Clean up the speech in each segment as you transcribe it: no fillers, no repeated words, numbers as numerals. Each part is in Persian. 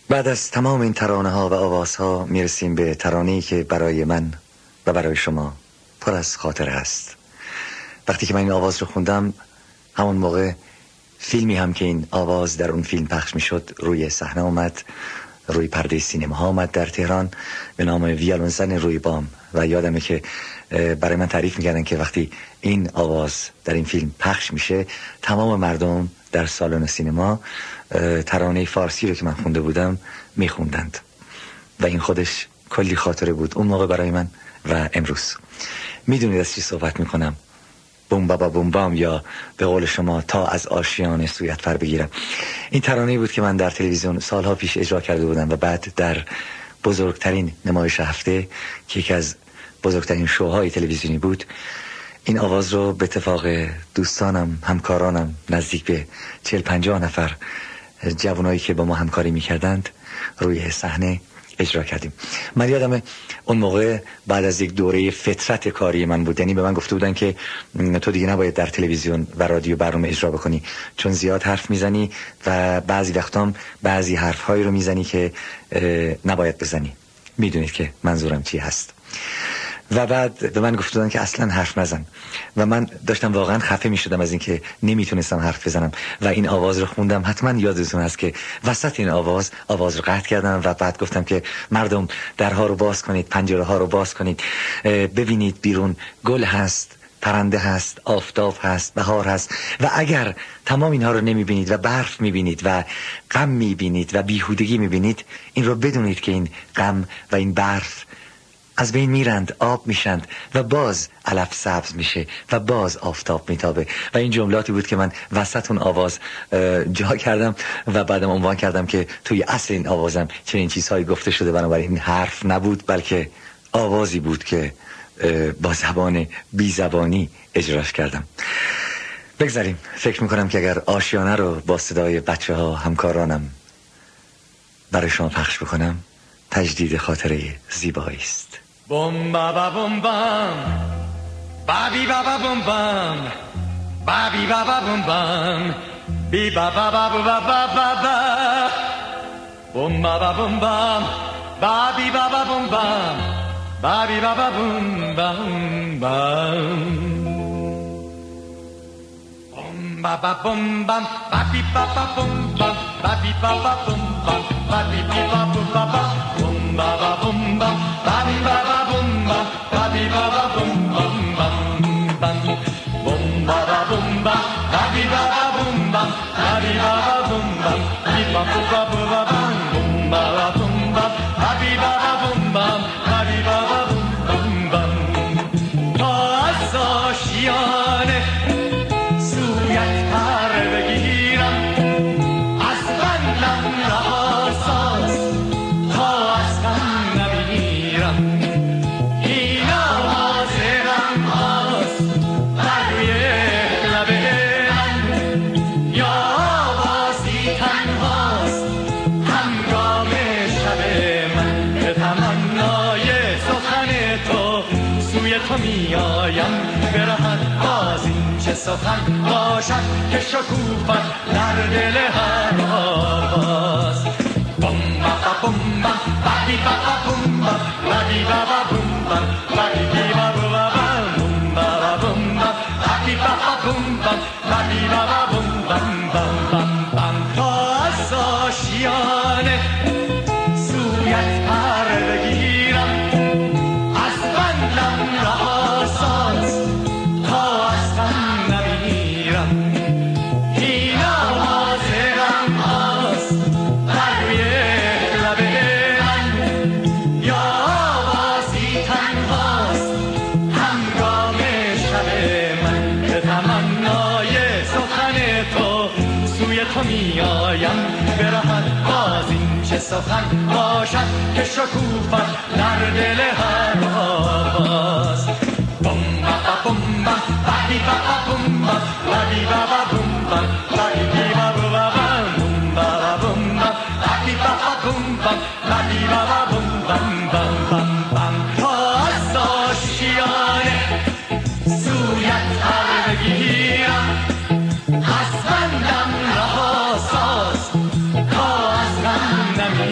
بعد از تمام این ترانه ها و آواز ها میرسیم به ترانه‌ای که برای من و برای شما پر از خاطره است. وقتی که من این آواز رو خوندم، همون موقع فیلمی هم که این آواز در اون فیلم پخش میشد روی صحنه اومد، روی پرده سینما ها اومد در تهران به نام ویولنزن روی بام. و یادمه که برای من تعریف میکردن که وقتی این آواز در این فیلم پخش میشه، تمام مردم در سالن سینما ترانه فارسی رو که من خونده بودم میخوندند و این خودش کلی خاطره بود اون موقع برای من و امروز. میدونید از چی صحبت میکنم؟ بوم بابا بوم بام، یا به قول شما تا از آشیانه سویت پر بگیرم. این ترانه‌ای بود که من در تلویزیون سالها پیش اجرا کرده بودم و بعد در بزرگترین نمایش هفته که یکی از بزرگترین شوهای تلویزیونی بود، این آواز رو به اتفاق دوستانم، همکارانم، نزدیک به 40-50 نفر جوانایی که با ما همکاری میکردند روی صحنه اجرا کردیم. من یادمه اون موقع بعد از یک دوره فترت کاری من بود، یعنی به من گفته بودن که تو دیگه نباید در تلویزیون و رادیو برنامه اجرا بکنی چون زیاد حرف میزنی و بعضی وقتام بعضی حرفهایی رو میزنی که نباید بزنی. میدونید که منظورم چی هست. و بعد به من گفتن که اصلا حرف نزن و من داشتم واقعا خفه می شدم از اینکه نمیتونستم حرف بزنم و این آواز رو خوندم. حتما یادتون هست که وسط این آواز رو قطع کردم و بعد گفتم که مردم درها رو باز کنید، پنجره ها رو باز کنید، ببینید بیرون گل هست، پرنده هست، آفتاب هست، بهار هست و اگر تمام اینها رو نمیبینید و برف میبینید و غم میبینید و بیهودگی میبینید، این رو بدونید که این غم و این برف از بین میرند، آب میشند و باز علف سبز میشه و باز آفتاب میتابه. و این جملاتی بود که من وسط اون آواز جا کردم و بعدم عنوان کردم که توی اصل این آوازم چنین چیزهایی گفته شده. بنابراین این حرف نبود بلکه آوازی بود که با زبان بی زبانی اجراش کردم. بگذاریم. فکر میکنم که اگر آشیانه رو با صدای بچه ها همکارانم برای شما پخش بکنم، تجدید خاطره زیبایی است. بوم بابا بوم بام، بابی بابا بوم بام، بابی بابا بوم بام، بی بابا بابا بابا بابا، بوم بابا بوم بام، بابی بابا بوم بام، بابی بابا بوم بام بام، بوم بابا بوم بام، بابی بابا بوم بام، بابی بابا بوم بام، بابی بابا بوم بام، بوم بابا بوم بام، بابی بابا Babi baba bum bum bum bum bum baba bum bum babi baba bum bum babi baba bum bum bim bum bum bum baba bum bum babi baba bum bum babi baba bum bum bum ta aşiyane suyat par begiram az benam rahasas ta askan namiram میایم برهد باز این چه سخن باشد که شکوفت در دل هر آواز. بوم بابا بوم بام بابی بابا بوم بام بابی بابا بوم بام بابی بابا بوم بابا بوم بام بابی بابا بوم بام بابی بابا بوم بام بام بام بام تا از آشیانه سویت پر بگیرم از بندم رهاساز تا از غم نمیرم این آوازم هست بر روی لب من یا آوازی تنهاست هنگام شب من به تمنای سخن تو سوی تو میایم برهد باز این چه سخن باشد که شکوفت در دل هر آواز. بوم بابا بوم بام بابی بابا بوم بام بابی بابا بوم بام بابی بابا بوم بابا بوم بام بابی بابا بوم بام بابی بابا بوم بام بام بام بام تا از آشیانه سویت پر بگیرم از بندم رهاساز تا از غم نمیرم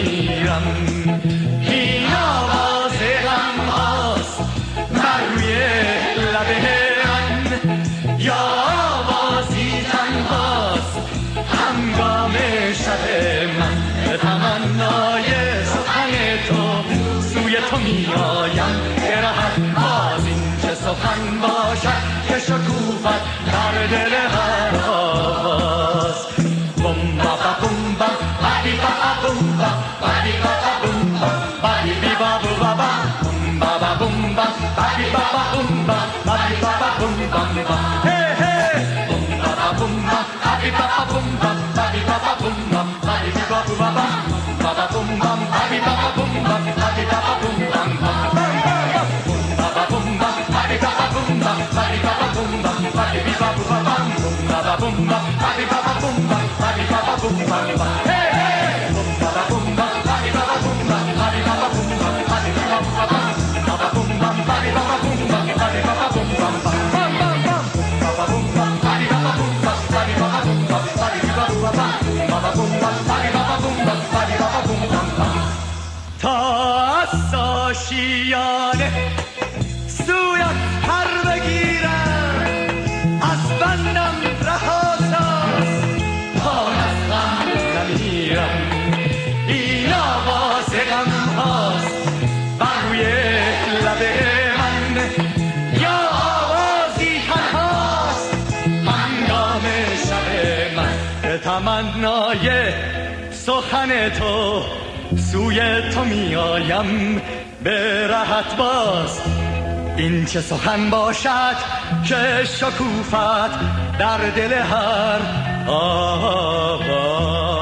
نمیرم. این آواز غم هاست بر روی لب من، یا آوازی تنهاست هنگام شب من. به تمنای سخن تو سوی تو می آیم، که راحت باز این چه سخن باشد که شکوفت در دل هر آواز. بوم با بوم با بادی با بوم با بادی با بوم با بادی بی با بو با بوم با بوم با بادی با بوم با بادی با بوم با با هی هی بوم با بوم با بادی با بوم با بادی با بوم با بادی بی با بو با با بوم با بادی با بوم با بادی با بوم با با بوم با بادی با بوم با بادی با بوم با بادی بی با بو با با بوم با بادی با بوم با بادی با بوم با با هی هی بوم با بوم با بادی با بوم با بادی با بوم با بادی بی با بو با با بوم با بادی با بوم با بادی با بوم با با بام بام بام با بوم با بادی با بوم با بادی با بوم با بادی بی با بو با با بوم با بادی با بوم با بادی با بوم با با تا آشیانه سویت پر بگیرم، از بندم رهاساز تا از غم نمیرم. این آواز غم هاست بر روی لب من، یا آوازی تنهاست هنگام شب من. به تمنای سخن تو سوی تو می آیم، به راحت باز این چه سخن باشد که شکوفت در دل هر آواز.